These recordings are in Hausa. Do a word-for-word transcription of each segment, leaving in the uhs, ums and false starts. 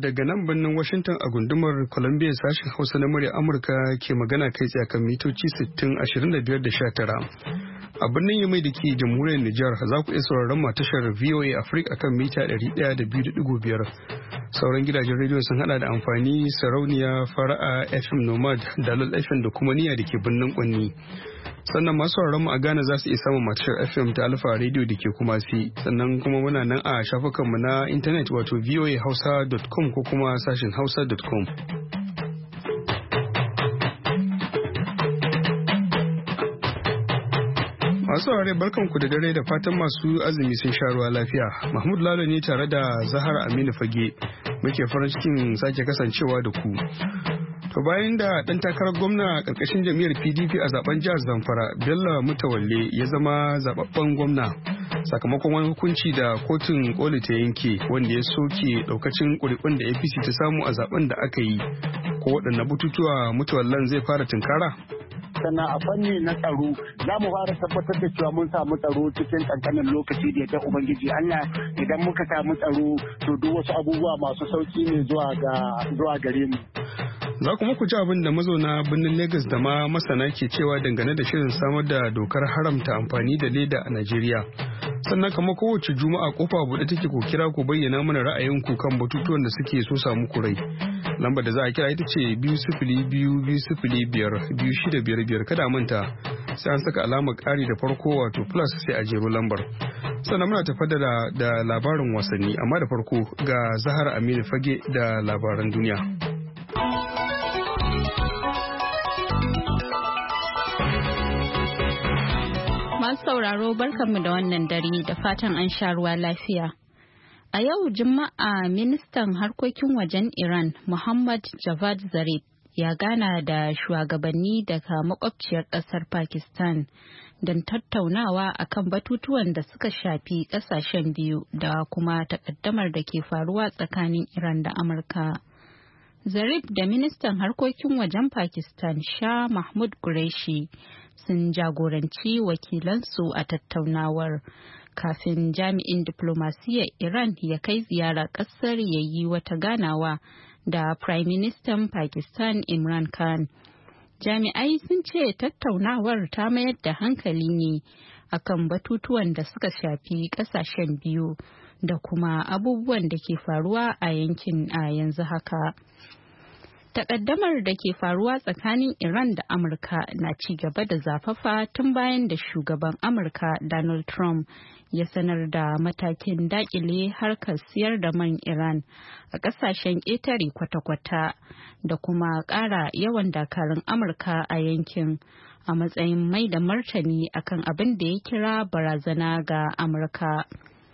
daga nan birnin Washington a gundumar Columbia sashen Hausa na murya Amurka ke magana kai tsaye kan mitoci sittin, ashirin da biyar da sha tara. A birnin Yamai da ke jamhuriyar Nijar za ku iya sauraron mu tashar V O A Africa akan mita ɗari ɗaya da biyu da ɗigo biyar. Sauran gidajen rediyo sun hada da amfani sarauniya fara'a F M Nomad, Dalol F M da kuma Niyya da ke birnin Kwanni. Sannan masu mu a Ghana za su iya samun matashar F M ta Alfa Radio da ke kuma si. Sannan kuma muna nan a shafukanmu na intanet wato voa hausa dot com ko kuma sashin hausa dot com. Masu saurare barkanku da dare da fatan masu azumi sun sha ruwa lafiya. Mahmud Lalo ne tare da Zahara Aminu Fage muke farin cikin sake kasancewa da ku. To bayan da ɗan takarar gwamna a ƙarƙashin jam'iyyar P D P a zaben jihar Zamfara, Bello Mutawalle ya zama zababben gwamna sakamakon wani hukunci da kotun koli ta yanke wanda ya soke ɗaukacin ƙuri'un da A P C ta samu a zaben da aka yi. Ko waɗanne bututuwa Mutawallen zai fara tunkara? Sannan a fanni na tsaro za mu fara tabbatar da cewa mun samu tsaro cikin kankanin lokaci da yadda ubangiji Allah idan muka samu tsaro to duk wasu abubuwa masu sauki ne zuwa ga zuwa gare mu. Za kuma ku ji abin da mazauna birnin Legas da ma masana ke cewa dangane da shirin samar da dokar haramta amfani da leda a Najeriya. Sannan kama kowace juma'a kofa buɗe take ku kira ku bayyana mana ra'ayinku kan batutuwan da suke so samu kurai. Lambar da za a kira ita ce biyu sifili biyu biyu sifili biyar biyu shida biyar biyar kada manta sai an saka alamar ƙari da farko wato plus sai a jero lambar. Sannan muna tafa da, da labarin wasanni amma da farko ga Zahara Aminu Fage da labaran duniya. Masu sauraro barkanmu da wannan dare da fatan an sha ruwa lafiya. A yau Juma'a ministan harkokin wajen Iran Muhammad Javad Zarif ya gana da shugabanni daga makwabciyar ƙasar Pakistan don tattaunawa akan batutuwan da suka shafi ƙasashen biyu da kuma takaddamar da ke faruwa tsakanin Iran da Amurka. Zarif da ministan harkokin wajen Pakistan Shah Mahmud Qureshi sun jagoranci wakilansu a tattaunawar kafin jami'in diplomasiyyar Iran ya kai ziyara ƙasar ya yi wata ganawa da Prime Minister Pakistan Imran Khan. Jami'ai sun ce tattaunawar ta mayar da hankali ne akan batutuwan da suka shafi ƙasashen biyu da kuma abubuwan da ke faruwa a yankin a yanzu haka. Takaddamar da ke faruwa tsakanin Iran da Amurka na ci gaba da zafafa tun bayan da shugaban Amurka Donald Trump ya sanar da matakin dakile harkar siyar da man Iran a kasashen ƙetare kwata-kwata da kuma ƙara yawan dakarun Amurka a yankin a matsayin mai da martani akan abin da ya kira barazana ga Amurka.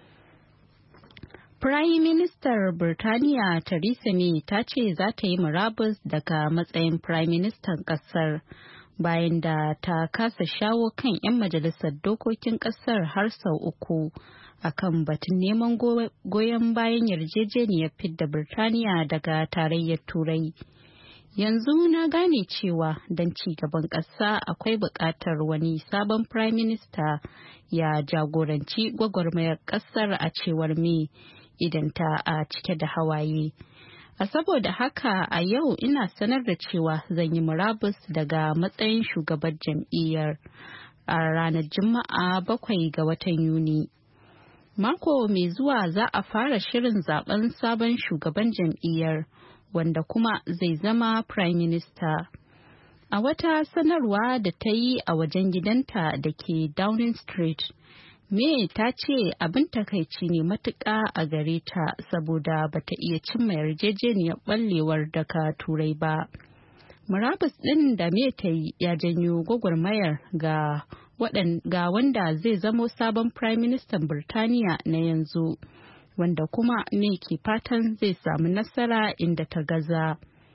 Prime Minister Birtaniya Theresa May ta ce za ta yi murabus daga matsayin Prime Minister ƙasar bayan da ta kasa shawo kan 'yan majalisar dokokin ƙasar har sau uku akan batun neman goyon bayan yarjejeniyar fidda Birtaniya daga tarayyar Turai. Yanzu na gane cewa don ci gaban ƙasa akwai buƙatar wani sabon Prime Minister ya jagoranci gwagwarmayar ƙasar a cewar May. Idan ta a cike da hawaye. A saboda haka a yau ina sanar da cewa zan yi murabus daga matsayin shugaban jam'iyyar a ranar Juma'a bakwai ga watan Yuni. Mako mai zuwa za a fara shirin zaben sabon shugaban jam'iyyar wanda kuma zai zama Prime Minister. A wata sanarwa da ta yi a wajen gidanta da ke Downing Street, May ta ce abin takaici ne matuƙa a gare ta saboda bata iya cimma yarjejeniyar ɓallewar daga Turai ba. Murabus ɗin da May ta yi ya janyo gwagwarmayar ga, ga wanda zai zamo sabon Prime Minister Birtaniya na yanzu, wanda kuma May ke fatan zai samu nasara inda ta gaza.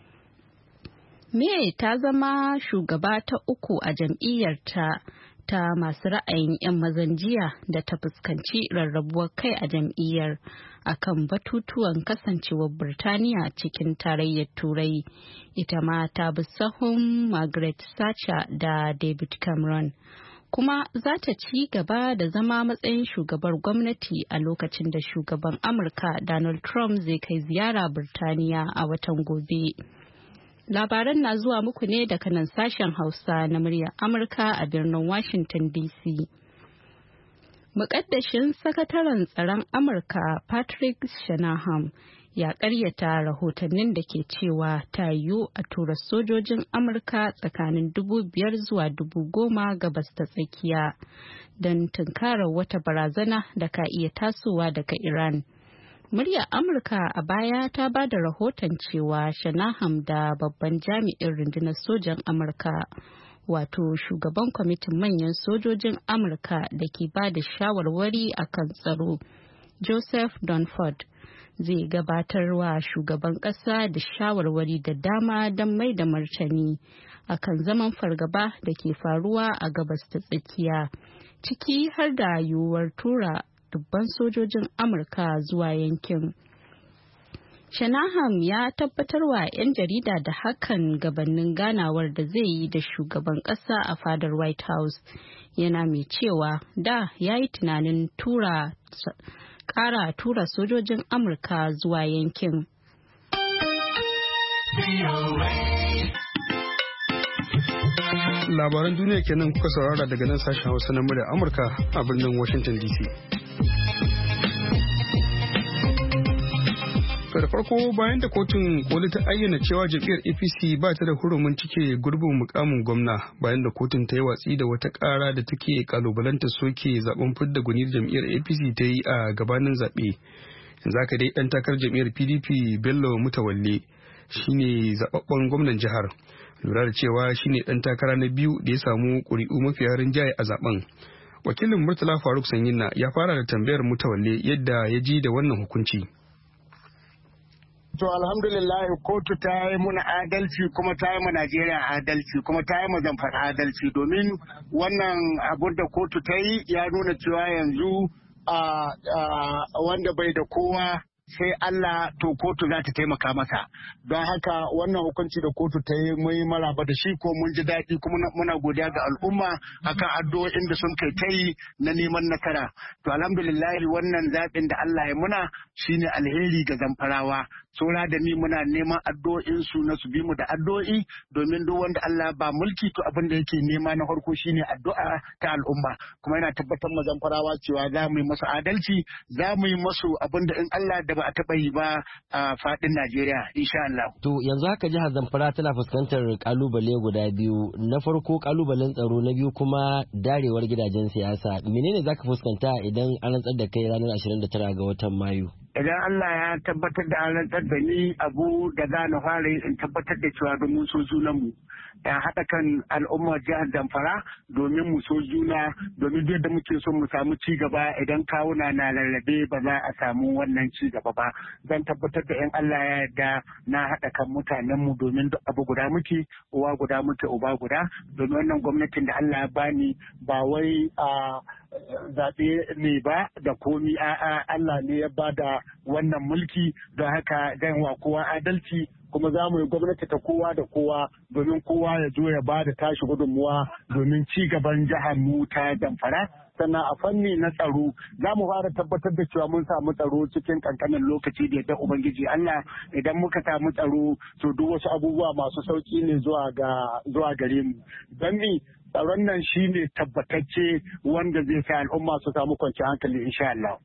May ta zama shugaba ta uku a jam'iyyarta ta masu ra'ayin 'yan mazan jiya da ta fuskanci rarrabuwar kai a jam'iyyar akan batutuwan kasancewar Birtaniya cikin tarayyar Turai. Ita ma ta bi sahun Margaret Thatcher da David Cameron. kuma za ta ci gaba da zama matsayin shugabar gwamnati a lokacin da shugaban Amurka Donald Trump zai kai ziyara Birtaniya a watan gobe. Labaran na zuwa muku ne daga nan sashen Hausa na muryar Amurka a birnin Washington D C. Muƙaddashin sakataren tsaron Amurka Patrick Shanahan ya ƙaryata rahotannin da ke cewa ta yiwu a tura sojojin Amurka tsakanin dubu biyar zuwa dubu goma gabas ta tsakiya don tunkarar wata barazana da ka iya tasowa daga Iran. Muryar Amurka a baya ta ba da rahoton cewa Shanahan da babban jami'in rundunar sojan Amurka, wato shugaban kwamitin manyan sojojin Amurka da ke ba da shawarwari akan tsaro, Joseph Dunford, zai gabatar wa shugaban ƙasa da shawarwari da dama don mai da martani akan zaman fargaba da ke faruwa a gabas ta tsakiya, ciki har da yiwuwar tura dubban sojojin Amurka zuwa yankin. Shanahan ya tabbatar wa 'yan jarida da hakan gabanin ganawar da zai yi da shugaban ƙasa a fadar White House, yana mai cewa da ya yi tunanin tura ƙara tura sojojin Amurka zuwa yankin. Labaran duniya kenan kuka saurara daga nan sashen Hausa na murya Amurka a birnin Washington D C. da farko bayan da kotun koli ta ayyana cewa jam'iyyar A P C ba ta da hurumin cike gurbin mukamin gwamna, bayan da kotun ta yi watsi da wata kara da take kalubalanta soke zaben fidda gwani jam'iyyar A P C ta yi a gabanin zaɓe. Yanzu haka dai ɗan takarar jam'iyyar P D P Bello Mutawalle shine zababben gwamnan jihar, lura da cewa shine ɗan takara na biyu da ya samu ƙuri'u mafiya rinjaye a zaben. Wakilin Murtala Faruk Sanyinna ya fara da tambayar Mutawalle yadda ya ji da wannan hukunci. To alhamdulillah kotu ta yi muna adalci kuma ta yi ma Najeriya adalci kuma ta yi ma Zamfara adalci, domin wannan abun da kotu ta yi ya nuna cewa yanzu wanda bai da kowa sai Allah, to kotu za ta taimaka masa. Don haka wannan hukunci da kotu ta yi mun yi maraba da shi ko mun ji daɗi kuma muna godiya ga al'umma akan addu'o'in da sun kai ta yi na neman nasara. To alhamdulillah wannan zaɓin da Allah ya muna shine alheri ga Zamfarawa. Saura da ni muna neman addu'o'in su na su bi mu da addu'o'i, domin duk wanda Allah ba mulki to abin da yake nema na farko shine addu'a ta al'umma. Kuma yana tabbatar ma Zamfarawa cewa za mu yi masu adalci, za mu yi masu abin da in Allah da ba a taɓa yi ba a faɗin Najeriya insha Allah. To yanzu haka jihar Zamfara tana fuskantar kalubale guda biyu. Na farko kalubalen tsaro, na biyu kuma darewar gidajen siyasa. Menene zaka fuskanta idan an rantsar da kai ranar ashirin da tara ga watan Mayu? Idan Allah ya tabbatar da an rantsar da ni, abu da za na fara in tabbatar da cewa domin so junanmu, ya haɗa kan al'ummar jihar Zamfara domin mu so juna, domin duk da muke so mu samu ci gaba. Idan kawuna na rarrabe ba za a samu wannan ci gaba ba. Zan tabbatar da in Allah ya yarda na haɗa kan mutanenmu, domin duk abu guda muke, uwa guda muke, uba guda. Domin wannan gwamnatin da Allah ya bani ba wai a zaɓe ne ba da komi, a'a Allah ne ya bada wannan mulki. Don haka zan wa kowa adalci, kuma za mu yi gwamnati ta kowa da kowa, domin kowa ya zo ya bada tashi gudunmuwa domin ci gaban jihar mu ta Zamfara. Sannan a fanni na tsaro za mu fara tabbatar da cewa mun samu tsaro cikin kankanin lokaci da yadda Ubangiji Allah. Idan muka samu tsaro to duk wasu abubuwa masu sauki ne zuwa ga zuwa gare mu. Don ni tsaron nan shine tabbatacce wanda zai sa al'umma su samu kwanciyar hankali insha Allah.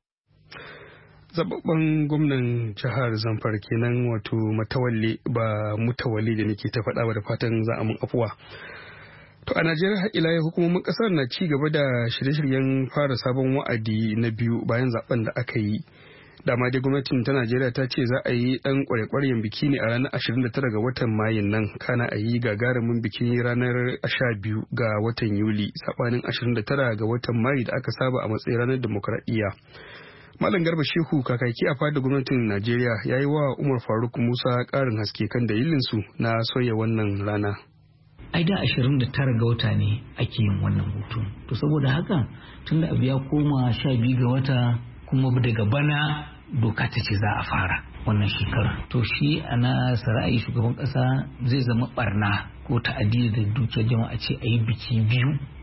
Zababben gwamnan jihar Zamfara kenan, wato Matawalle ba Mutawalle da nake ta faɗa ba, da fatan za a mun afuwa. To a Najeriya har ila yau hukumomin kasar na ci gaba da shirye-shiryen fara sabon wa'adi na biyu bayan zaben da aka yi. Dama dai gwamnatin ta Najeriya ta ce za a yi dan kwarekwaryen biki ne a ranar ashirin da tara ga watan Mayun nan, kana a yi gagarumin biki ranar sha biyu ga watan Yuli, sabanin ashirin da tara ga watan Mayu da aka saba a matsayin ranar demokradiyya. Malam Garba Shehu, kakaki a fadar gwamnatin Najeriya, ya yi wa Umar Faruk Musa ƙarin haske kan dalilinsu na sauya wannan rana. Ai da ashirin da tara ga wata ne ake yin wannan hutu. To saboda haka tun da abu ya koma sha biyu ga wata, kuma daga bana doka ta ce za a fara wannan shekara. To shi ana ra'ayi shugaban kasa zai zama barna ko ta'addi da dukiyar jama'a ce a yi biki biyu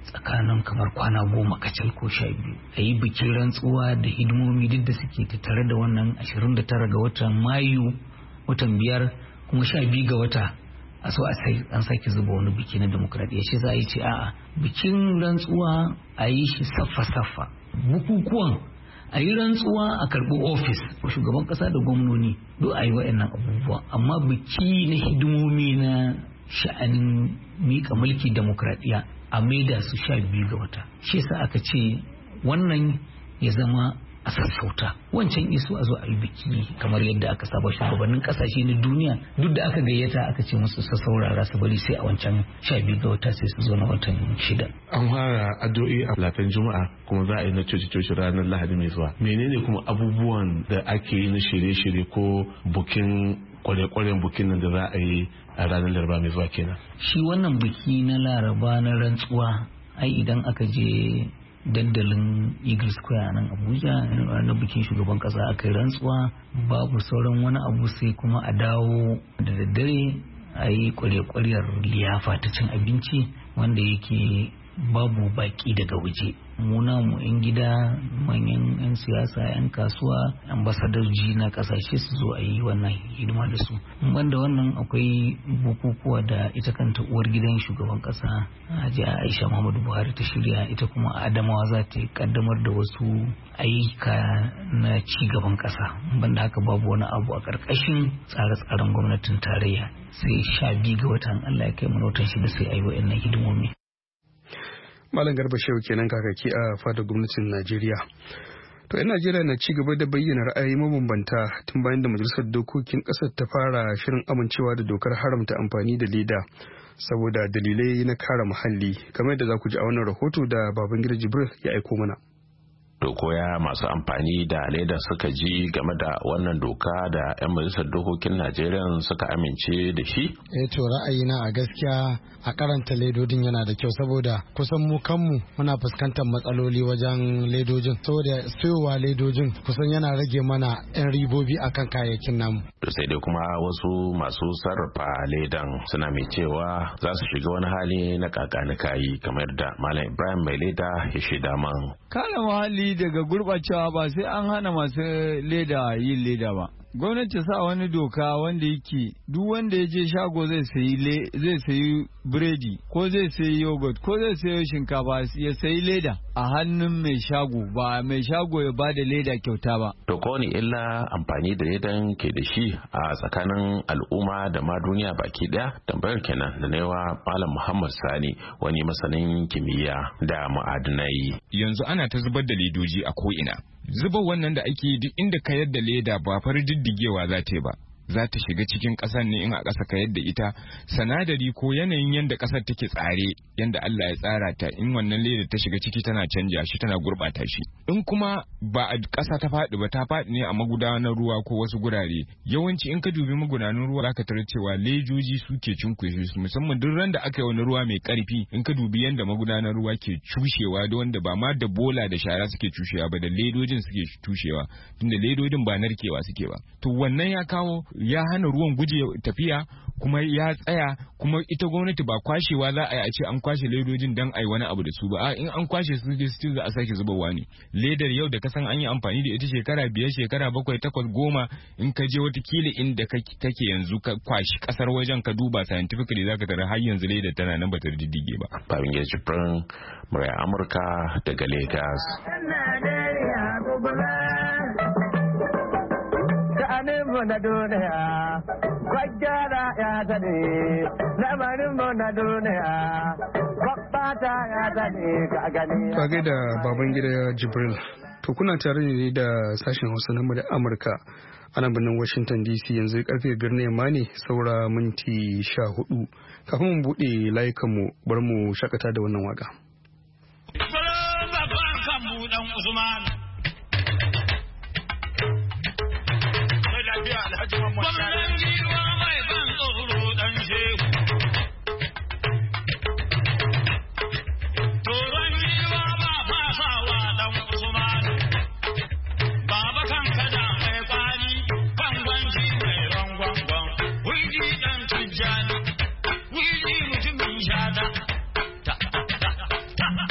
tsakanin kamar kwana goma kacal ko sha biyu a yi bikin rantsuwa da hidimomi duk da suke tattare da wannan ashirin da tara ga watan mayu watan biyar kuma sha biyu ga wata a so an sake zuba wani biki na demokradiyya. Shi za a yi ce a'a bikin rantsuwa a yi shi saffa-saffa, bukukuwan a yi rantsuwa a karɓi ofis shugaban ƙasa da gwamnoni duk a yi waɗannan abubuwa, amma biki na hidimomi na sha'anin miƙa mulki demokradiyya a maida su sha biyu ga wata. Shi yasa aka ce wannan ya zama a sassauta, wancan iso a zo a yi biki kamar yadda aka saba shugabannin kasashe na duniya duk da aka gayyata aka ce musu su saurara su bari sai a wancan sha biyu ga wata sai su zo na watan shida. An fara addu'o'i a latan juma'a kuma za a yi na coci-coci ranar lahadi mai zuwa. Menene kuma abubuwan da ake yi na shirye-shirye ko bukin kwale-kwalen bukin nan da za a yi a ranar laraba mai zuwa kenan? Shi wannan biki na laraba na rantsuwa ai idan aka je dandalin Eagle Square nan Abuja na bikin shugaban kasa aka yi rantsuwa babu sauran wani abu sai kuma a dawo da daddare a yi kware-kwaryar liyafa ta cin abinci wanda yake babu baki daga waje. Muna mu 'yan gida manyan 'yan siyasa 'yan kasuwa ambasadarji na kasashe su zo a yi wannan hidima da su. Banda wannan akwai bukukuwa da ita kanta uwar gidan shugaban kasa Hajiya Aisha Muhammadu Buhari ta shirya, ita kuma a Adamawa za ta kaddamar da wasu ayyuka na ci gaban kasa. Banda haka babu wani abu a karkashin tsare-tsaren gwamnatin tarayya sai sha biyu ga watan Allah ya kai mu watan shida sai a yi wa'annan hidimomi. Malam Garba Shehu kenan kakaki a fadar gwamnatin Najeriya. To 'yan Najeriya na ci gaba da bayyana ra'ayi mabambanta tun bayan da majalisar dokokin ƙasar ta fara shirin amincewa da dokar haramta amfani da leda saboda dalilai na kare muhalli, kamar yadda za ku ji a wannan rahoto da Babangida Jibril ya aiko mana. To koya masu amfani da leda suka ji game da wannan doka da 'yan majalisar dokokin Najeriya suka amince da shi? Eh to ra'ayina a gaskiya a karanta ledodin yana da kyau saboda kusan mu kanmu muna fuskantar matsaloli wajen ledojin, saboda sayowa ledojin kusan yana rage mana 'yan ribobi akan kayayyakin namu. To sai dai kuma wasu masu sarrafa ledan suna mai cewa za su shiga wani hali na kakanikayi kamar da Malam Ibrahim mai leda ya shaida man. Kare muhalli daga gurɓacewa ba sai an hana masu leda yin leda ba. Gwamnati sa wani doka wanda yake duk wanda ya je shago zai sayi zai sayi biredi ko zai sayi yogurt ko zai sayi shinkafa ya sayi leda a hannun mai shago, ba mai shago ya bada leda kyauta ba. To ko ni illa amfani da ledan ke da shi a tsakanin al'umma da ma duniya baki daya? Tambayar kenan da naiwa Malam Muhammad Sani, wani masanin kimiyya da ma'adinai. Yanzu ana ta zubar da ledoji a ko'ina. Zubar wannan da ake duk inda ka yadda leda ba far diddigewa za ta yi ba, za ta shiga cikin ƙasar ne in a ƙasa ka yadda ita sanadari ko yanayin yadda ƙasar take tsare yadda Allah ya tsara ta, in wannan leda ta shiga ciki tana canja shi tana gurɓata shi. In kuma ba a ƙasa ta faɗi ba, ta faɗi ne a magudanar ruwa ko wasu gurare, yawanci in ka dubi magudanar ruwa zaka tarar cewa lejoji suke cunkushe su, musamman duk ran da aka yi wani ruwa mai ƙarfi. In ka dubi yadda magudanar ruwa ke cushewa, da wanda ba ma da bola da shara suke cushewa ba, da ledojin suke tushewa, tunda ledojin ba narkewa suke ba. To wannan ya kawo ya hana ruwan guje tafiya, kuma ya tsaya, kuma ita gwamnati ba kwashewa za a yi a ce an kwashe ledojin dan ai wani abu da su ba. A in an kwashe su still za a sake zubarwa ne. Ledar yau da kasan an yi amfani da ita shekara biyar, shekara bakwai, takwas, goma, in ka je wata kila inda kake yanzu ka kwashi kasar wajen ka duba scientifically zaka tara har yanzu ledar tana nan bata diddige ba. Babin ya jibrin murai Amurka daga Lagos. mu na duniya kwaggara ya zane lamarin mu na duniya kwabbata ya zane ka gani. Ka gaida Babangida Jibril. To kuna tare ne da sashen Hausa na muryar Amurka a nan birnin Washington D C, yanzu karfe biyar ne ma ne saura minti sha hudu. Kafin mu buɗe layukanmu bar mu shakata da wannan waka. Gwamnan giwa mai ban tsoro dan shehu. Toron giwa ba fasawa dan Usman. Baba kan kada mai kwari, kan gwanci mai rangwangwan. Wiji dan tujjani, wiji mutumin shada. Ta ta ta ta.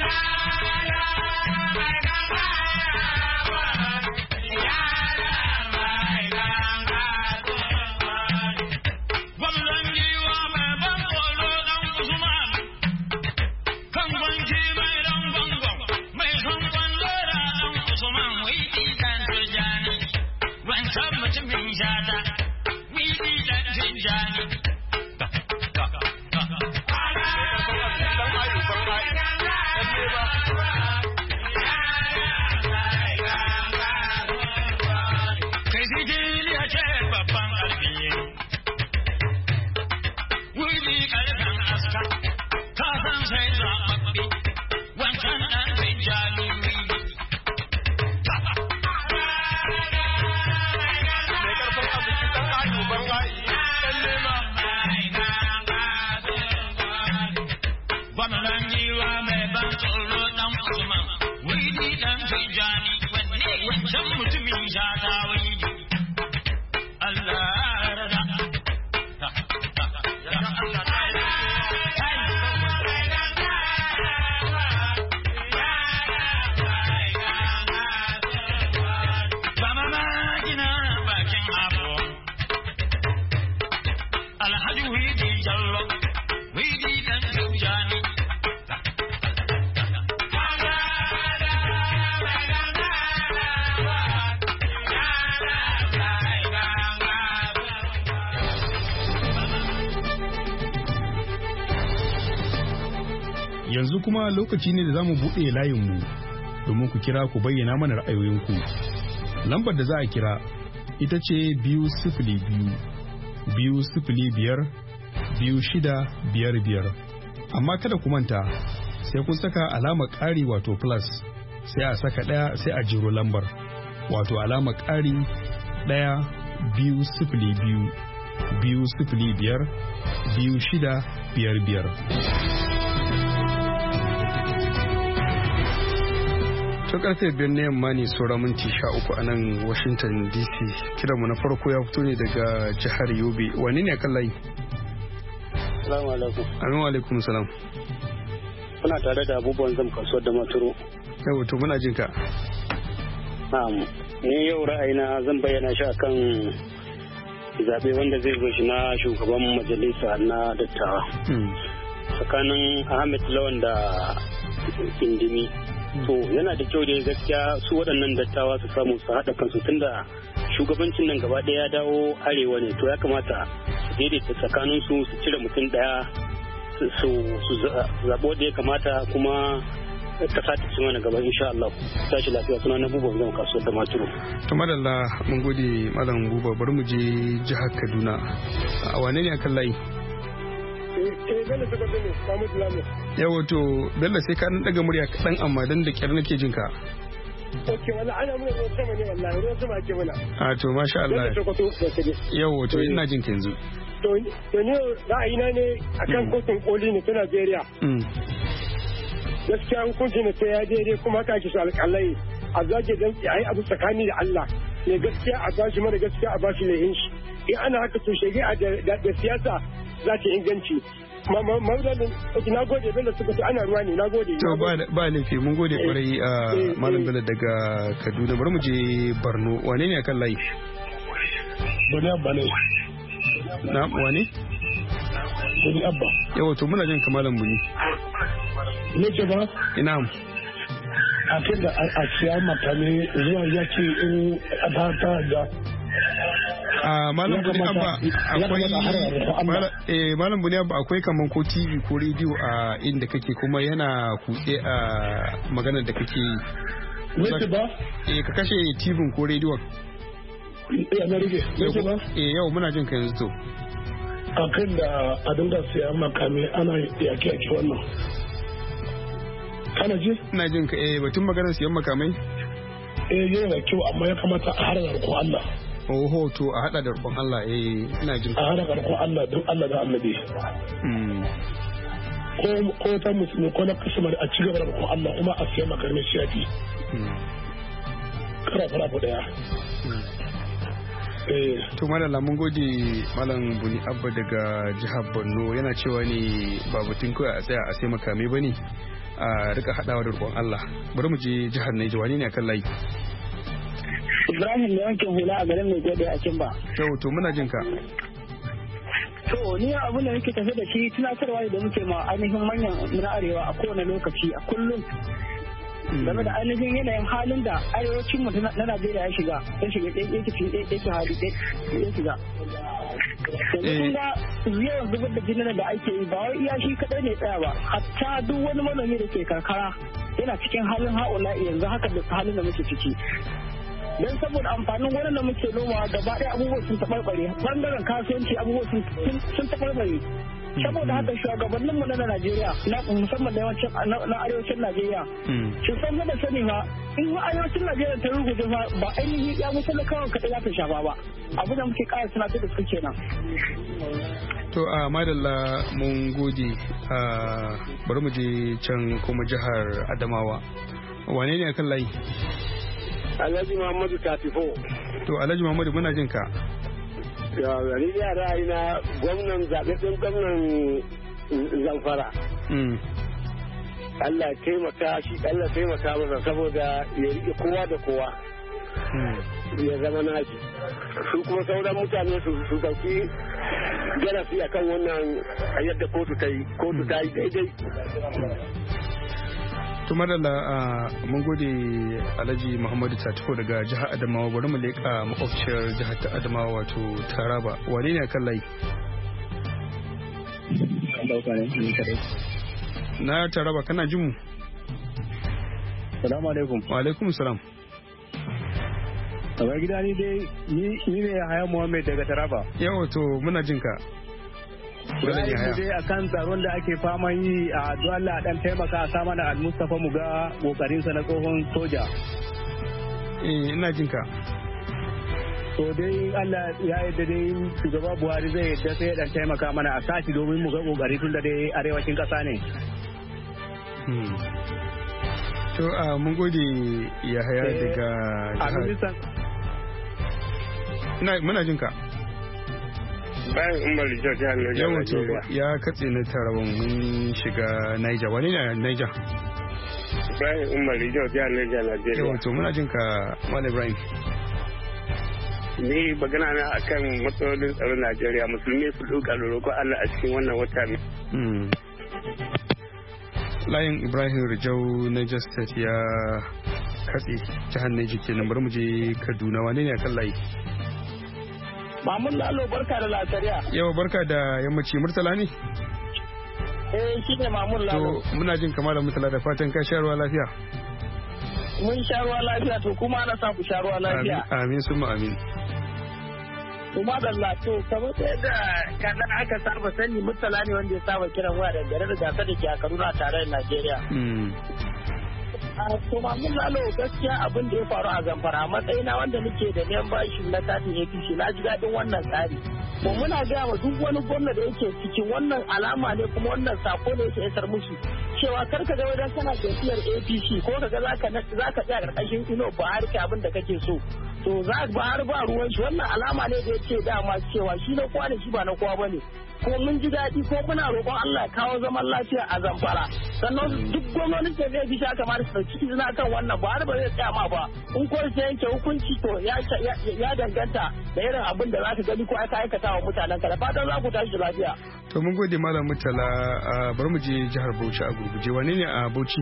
Yanzu kuma lokaci ne da za mu buɗe layinmu domin ku kira ku bayyana mana ra'ayoyinku. Lambar da za a kira ita ce biyu sifili biyu, biyu sifili biyar, biyu shida biyar biyar. Amma kada ku manta sai kun saka alamar ƙari wato plus sai a saka ɗaya sai a jiro lambar wato alamar ƙari ɗaya biyu sifili biyu, biyu sifili biyar, biyu shida biyar biyar. To karfe biyar na yamma ne saura minti sha uku a nan Washington D C. Kiranmu na farko ya fito ne daga jihar Yobe. Wani ne kan layi? Salamu alaikum. Amin wa alaikum salam. Kuna tare da abubuwan zam kasuwar da maturu. Yau to muna jin ka. Na'am. Ni yau ra'ayina zan bayyana shi akan zabe wanda zai zo shi na shugaban majalisa na dattawa. Tsakanin Ahmed Lawan da Indimi. To yana da kyau da gaskiya su waɗannan dattawa su samu su haɗa kansu tunda shugabancin nan gaba ɗaya ya dawo arewa ne, to ya kamata su daidaita tsakanin su su cire mutum ɗaya su zaɓo da ya kamata kuma kasa ta ci mana gaba insha Allah. Tashi lafiya, suna na Buba zan kasuwar da maturu. To madalla mun gode malam Buba, bari mu je jihar Kaduna. A wane ne akan layi? Yawo to Bello sai ka daga murya kaɗan amma dan da kyar nake jin ka. Ok, wala ana mun ruwan sama ne wallahi, ruwan sama ake mana. A to masha Allah. Yawo to ina jin ka yanzu. To ne ra'ayina ne akan kotun koli ne ta Najeriya. Gaskiya hukunci ne ta ya daidai kuma haka ake su alƙalai a zage dan a yi abu tsakani da Allah. Ne gaskiya a bashi mara gaskiya a bashi lehin shi. In ana haka to shege da siyasa za ta inganci. Maudalin, na gode Bello suka ce ana ruwa ne, na gode. To ba laifi, mun gode kwarai a Malam Bello daga Kaduna. Bari mu je Borno. Wane ne akan layi? Bani Abba ne. Na wane? Bani Abba. Yawa to muna jin kamalan Buni. Ne ce ba? Ina. A kan da a siya mutane zuwa ya ce in ta ta da a malam buni abba akwai eh malam buni abba akwai kaman ko T V ko rediyo a inda kake kuma yana kutse a maganar da kake yi ba eh ka kashe T V ko rediyo eh na rige ne ba eh yau muna jin ka yanzu to akan da a dinga siya makami ana yaki yaki wannan kana ji ina jin ka eh batun maganar siyan makamai eh yana da kyau amma ya kamata a harar ko Allah. Oho to a hada da rukun Allah eh ina jin. A hada da rukun Allah don Allah da Annabi. Ko ko ta musulmi ko na kasumar a cigaba da rukun Allah kuma a siya makarmi shafi. Kara fara ko daya. Eh to mallam mun gode malam Buni Abba daga jihar Borno yana cewa ne ba batun kai a tsaya a sai makamai bane. a rika haɗawa da roƙon Allah. Bari mu je jihar Niger, wani ne akan layi? Ibrahim da wankin hula a garin mai gode a Kimba. Yau to muna jin ka. To ni abin da nake tafi da shi tunatarwa da muke ma ainihin manyan na arewa a kowane lokaci a kullum. Game da ainihin yanayin halin da arewacin mu na Najeriya ya shiga, ya shiga ɗaya cikin ɗaya hali ɗaya shiga. Yanzu kun ga yawan zubar da jinin da ake yi ba wai iya shi kaɗai ne tsaya ba, hatta duk wani manomi da ke karkara yana cikin halin ha'ula yanzu haka da halin da muke ciki. Don saboda amfanin gonar da muke nomawa gaba ɗaya abubuwan sun taɓarɓare, ɓangaren kasuwanci abubuwan sun taɓarɓare. Saboda haka shugabannin mu na Najeriya na musamman da yawancin na arewacin Najeriya sun san da sani ba in arewacin Najeriya ta ruguje ba ba ainihin ya mutu kawai kaɗai za ta shafa ba abu da muke ƙara tunatar da su kenan. To a madalla mun gode, a bari mu je can kuma jihar Adamawa. Wane ne akan layi? Alhaji Muhammadu Tatifo. To Alhaji Muhammadu muna jin ka. Ni da ra'ayi na gwamnan zaɓaɓɓen gwamnan Zamfara. Allah taimaka shi Allah taimaka masa saboda ya riƙe kowa da kowa. Ya zama nashi. Su kuma sauran mutane su ɗauki darasi akan wannan yadda kotu ta yi. Kotu ta yi daidai. To madalla mun gode Alhaji Muhammadu Tatifo daga jihar Adamawa. Bari mu leƙa makwabciyar jihar ta Adamawa wato Taraba. Wane ne akan layi? Na Taraba kana jin mu? Salamu alaikum. Wa alaikum salam. Daga gida ni dai ni ne Yahaya Muhammad daga Taraba. Yawa to muna jin ka. Ra'ayi dai akan tsaron da ake faman yi a Allah dan taimaka a sama da Al-Mustafa mu ga kokarin sa na tsohon soja. Eh ina jin ka. To dai Allah ya yarda dai shugaba Buhari zai yarda sai dan taimaka mana a sashi domin mu ga kokari tun da dai arewacin kasa ne. To a mun gode Yahaya daga jihar. Ina muna jin ka. Bayan Umar Rijal jihar Niger. Yawan to ya katse na Taraban mun shiga Niger. Wani ne Niger? Bayan Umar Rijal jihar Niger Najeriya. Yawan to muna jin ka Malam Ibrahim. Ni bagana na akan matsalolin tsaron Najeriya, musulmi su duka roƙo Allah a cikin wannan wata ne. Layin Ibrahim Rijau Niger State ya katse jihar Niger kenan. Bari mu je Kaduna. Wane ne akan layi? Mamun Lalo barka da lasariya. Yawa barka da yammaci. Murtala ne? Eh shi ne Mamun Lalo. To muna jin kama da Murtala da fatan ka sha ruwa lafiya. Mun sha ruwa lafiya to kuma ana sa ku sha ruwa lafiya. Amin summa amin. Kuma da lato kamar yadda kana aka saba sani Murtala ne wanda ya saba kiran waya da garin gasa da ke a Kaduna tare da Najeriya. To Mamun Lalo gaskiya abin da ya faru a Zamfara a matsayina wanda nake da neman bashi na tatin A P C na ji daɗin wannan tsari. To muna gaya wa duk wani gwamna da yake cikin wannan alama ne kuma wannan sako ne yake isar musu cewa kar ka ga wajen kana tafiyar A P C ko ka ga zaka zaka tsaya karkashin ino Buhari kai abin da kake so. To za Buhari ba ruwan shi wannan alama ne da yake dama cewa shi na kowa ne shi ba na kowa bane. Ko mun ji daɗi ko muna roƙon Allah ya kawo zaman lafiya a Zamfara. Sannan duk gwamnonin da zai bi sha kamar su ɗauki izina kan wannan Buhari ba zai tsaya ma ba. In ko sai yanke hukunci to ya danganta da irin abin da za ka gani ko aka aikata wa mutanen ka da fatan za ku tashi lafiya. To mun gode Malam Murtala, bari mu je jihar Bauchi a gurguje. Wane ne a Bauchi?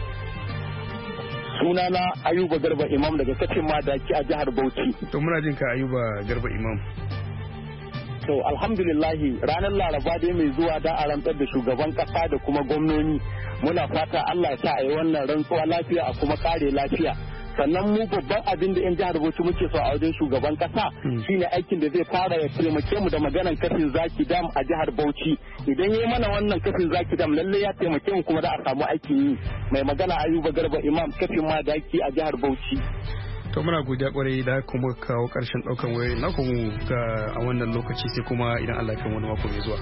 Sunana Ayuba Garba Imam daga kafin madaki a jihar Bauchi. To muna jin ka Ayuba Garba Imam. To alhamdulillahi ranar Laraba dai mai zuwa da a rantsar da shugaban kasa da kuma gwamnoni, muna fata Allah ya sa a yi wannan rantsuwa lafiya a kuma kare lafiya. Sannan mu babban abin da yan jihar Bauchi muke so a wajen shugaban kasa shine aikin da zai fara ya taimake mu da maganan kafin zaki dam a jihar Bauchi. Idan yayi mana wannan kafin zaki dam lalle ya taimake mu kuma da a samu aikin yi. Mai magana Ayuba Garba Imam kafin madaki a jihar Bauchi. To muna godiya kwarai da kuma kawo karshen daukan wayoyin na kuma ga a wannan lokaci sai kuma idan Allah ya wani mako mai zuwa.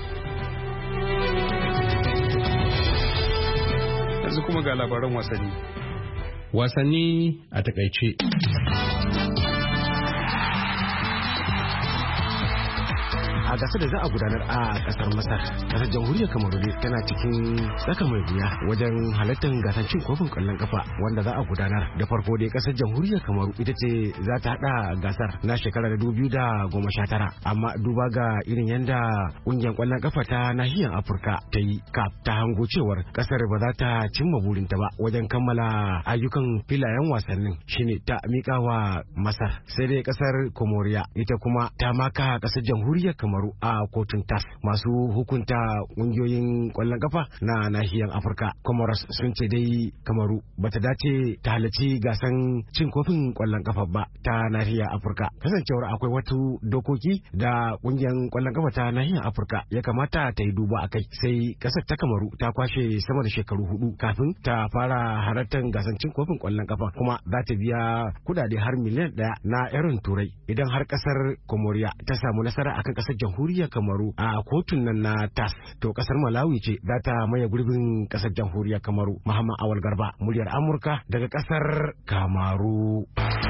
Yanzu kuma ga labaran wasanni. Wasanni a takaice. a gasar da za a gudanar a kasar Masar. Kasar jamhuriyar Kamaru tana cikin tsaka mai wuya wajen halartar gasar cin kofin kwallon kafa wanda za a gudanar. Da farko dai kasar jamhuriyar Kamaru ita ce za ta hada gasar na shekarar dubu biyu da goma sha tara, amma duba ga irin yadda kungiyar kwallon kafa ta nahiyar Afirka ta yi kaf ta hango cewar kasar ba za ta cimma burinta ba wajen kammala ayyukan filayen wasannin, shine ta mika wa Masar. Sai dai kasar Komoriya ita kuma ta maka kasar jamhuriyar Kamaru a kotun tas masu hukunta kungiyoyin kwallon kafa na nahiyar Afirka. Comoros sun ce dai Kamaru bata dace ta halarci gasan cin kofin kwallon kafa ba ta nahiyar Afirka, kasancewar akwai wasu dokoki da kungiyar kwallon kafa ta nahiyar Afirka ya kamata ta yi duba akai. Sai kasar ta Kamaru ta kwashe sama da shekaru hudu kafin ta fara halartar gasan cin kofin kwallon kafa, kuma za ta biya kudade har miliyan daya na irin turai idan har kasar Komoriya ta samu nasara akan kasar jamhuriyar Kamaru a kotun nan na tas. To kasar Malawi ce za ta maye gurbin kasar jamhuriyar Kamaru. Muhammad Awal Garba, muryar Amurka daga kasar Kamaru.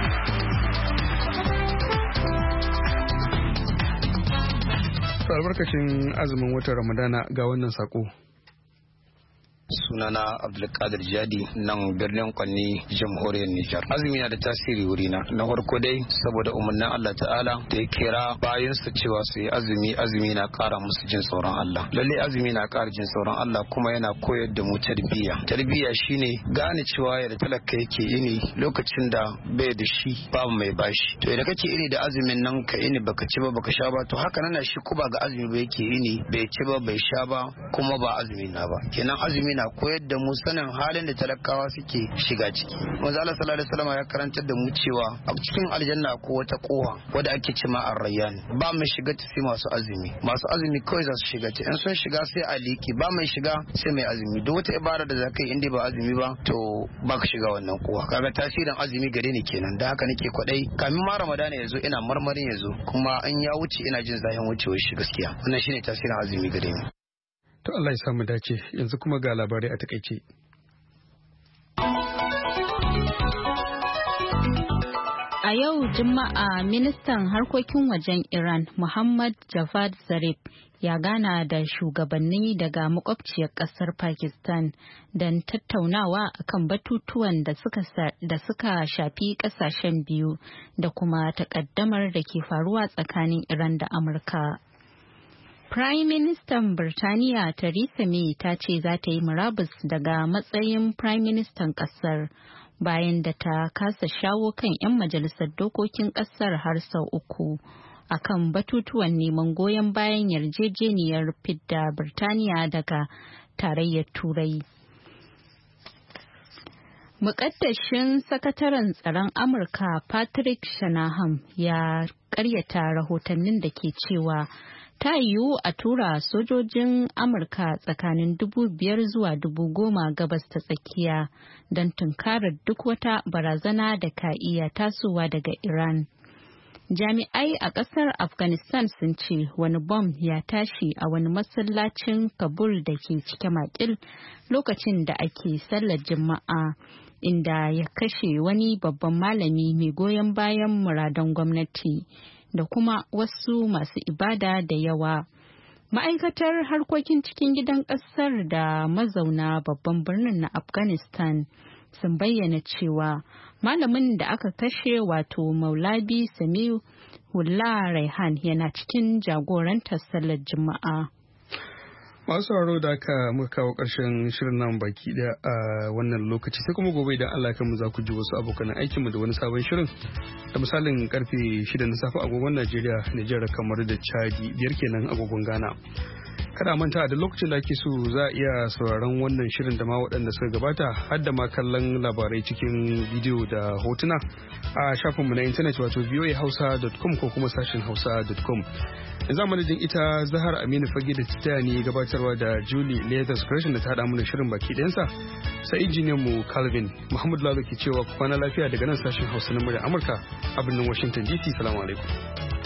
Albarkacin azumin watan Ramadana ga wannan sako. Sunana Abdulkadir Jadi nan birnin Kwanni jamhuriyar Nijar. Azumi na da tasiri wurina. Na farko dai saboda umarnin Allah Ta'ala da ya kira bayan su cewa su yi azumi, azumi na kara musu jin tsoron Allah. Lalle azumi na kara jin tsoron Allah kuma yana koyar da mu tarbiyya. Tarbiyya shine gane cewa yadda talaka yake ini lokacin da bai da shi babu mai bashi. To idan kake ini da azumin nan ka ini baka ci ba baka sha ba, to haka nan shi ko ba ga azumi ba yake ini bai ci ba bai sha ba kuma ba azumi na ba. Kenan azumi na koyar da mu sanin halin da talakawa suke shiga ciki. Manzo Allah sallallahu alaihi wasallam ya karantar da mu cewa a cikin aljanna ko wata kowa wadda ake cema ar-rayyan, ba mai shiga ta sai masu azumi. Masu azumi kawai za su shiga ta, in sun shiga sai a liki, ba mai shiga sai mai azumi. Duk wata ibada da zakai inda ba azumi ba to ba ka shiga wannan kowa. Kaga tasirin azumi gare ni kenan. Da haka nake kwadai kamin ma Ramadana yazo ina marmarin yazo, kuma in ya wuce ina jin zahin wucewar shi gaskiya. Wannan shine tasirin azumi gare ni. To Allah ya samu dace. Yanzu kuma ga labarai a takaice. A yau Juma'a, ministan harkokin wajen Iran Muhammad Javad Zarif ya gana da shugabanni daga makwabciyar kasar Pakistan don tattaunawa akan batutuwan da suka da suka shafi kasashen biyu da kuma takaddamar da ke faruwa tsakanin Iran da Amurka. Prime Minister Birtaniya Theresa May ta ce za ta yi murabus daga matsayin Prime Minister kasar bayan da ta kasa shawo kan 'yan majalisar dokokin kasar har sau uku akan batutuwan neman goyon bayan yarjejeniyar fidda Birtaniya daga tarayyar Turai. Mukaddashin sakataren tsaron Amurka Patrick Shanahan ya karyata rahotannin da ke cewa ta yiwu a tura sojojin Amurka tsakanin dubu biyar zuwa dubu goma gabas ta tsakiya don tunkarar duk wata barazana da ka iya tasowa daga Iran. Jami'ai a ƙasar Afghanistan sun ce wani bom ya tashi a wani masallacin Kabul da ke cike makil lokacin da ake sallar Juma'a, inda ya kashe wani babban malami mai goyon bayan muradan gwamnati da kuma wasu masu ibada da yawa. Ma'aikatar harkokin cikin gidan ƙasar da mazauna babban birnin na Afghanistan sun bayyana cewa malamin da aka kashe wato Maulabi Samiullah Raihan yana cikin jagorantar sallar Juma'a. Masu sauraro da aka muka kawo ƙarshen shirin nan baki da a wannan lokaci, sai kuma gobe idan Allah kanmu za ku ji wasu abokan aikinmu da wani sabon shirin da misalin karfe shida na safe agogon Najeriya, Nijar, kamar da Chadi, biyar kenan agogon Ghana. Kada manta da lokacin da ake so za a iya sauraron wannan shirin da ma waɗanda suka gabata har da ma kallon labarai cikin bidiyo da hotuna a shafinmu na intanet wato v o a hausa dot com ko kuma sashen hausa dot com. Yanzu madadin ita Zahar Aminu Fage da ta ne gabatarwa da Julie Leathers Creation da ta haɗa mana shirin baki ɗayansa, sai injiniyan mu Calvin Muhammad Lalo ke cewa kwana lafiya daga nan sashen Hausa na murya Amurka a birnin Washington D C. Salamu alaikum.